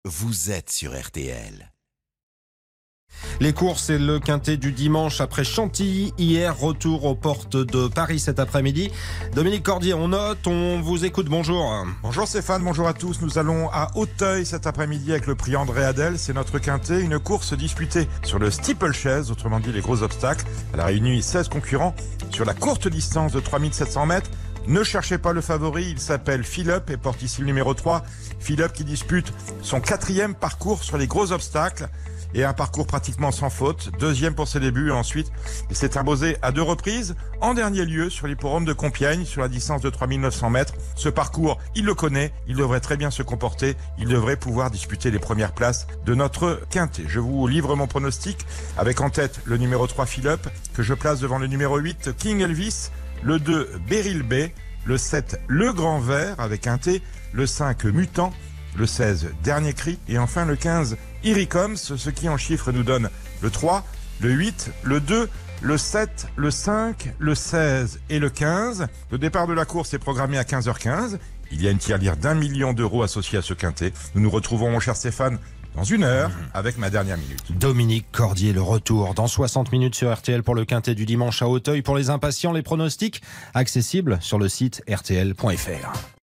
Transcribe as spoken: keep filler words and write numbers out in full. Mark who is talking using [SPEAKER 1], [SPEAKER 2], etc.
[SPEAKER 1] vous êtes sur R T L.
[SPEAKER 2] Les courses et le quintet du dimanche après Chantilly. Hier, retour aux portes de Paris cet après-midi. Dominique Cordier, on note, on vous écoute, bonjour.
[SPEAKER 3] Bonjour Stéphane, bonjour à tous. Nous allons à Auteuil cet après-midi avec le prix André Adel. C'est notre quintet, une course disputée sur le steeplechase, autrement dit les gros obstacles. Elle a réuni seize concurrents sur la courte distance de trois mille sept cents mètres. Ne cherchez pas le favori, il s'appelle Philip et porte ici le numéro trois. Philip qui dispute son quatrième parcours sur les gros obstacles et un parcours pratiquement sans faute. Deuxième pour ses débuts et ensuite il s'est imposé à deux reprises. En dernier lieu sur l'hippodrome de Compiègne sur la distance de trois mille neuf cents mètres. Ce parcours, il le connaît, il devrait très bien se comporter. Il devrait pouvoir disputer les premières places de notre quintet. Je vous livre mon pronostic avec en tête le numéro trois Philip que je place devant le numéro huit King Elvis, le deux Beryl Bay, le sept Le Grand Vert avec un T, le cinq Mutant, le seize Dernier Cri et enfin le quinze Iricoms, ce qui en chiffres nous donne le trois, le huit, le deux, le sept, le cinq, le seize et le quinze. Le départ de la course est programmé à quinze heures quinze. Il y a une tirelire d'un million d'euros associée à ce quintet. Nous nous retrouvons, mon cher Stéphane, dans une heure avec ma dernière minute.
[SPEAKER 2] Dominique Cordier, le retour dans soixante minutes sur R T L pour le quintet du dimanche à Auteuil. Pour les impatients, les pronostics accessibles sur le site R T L point F R.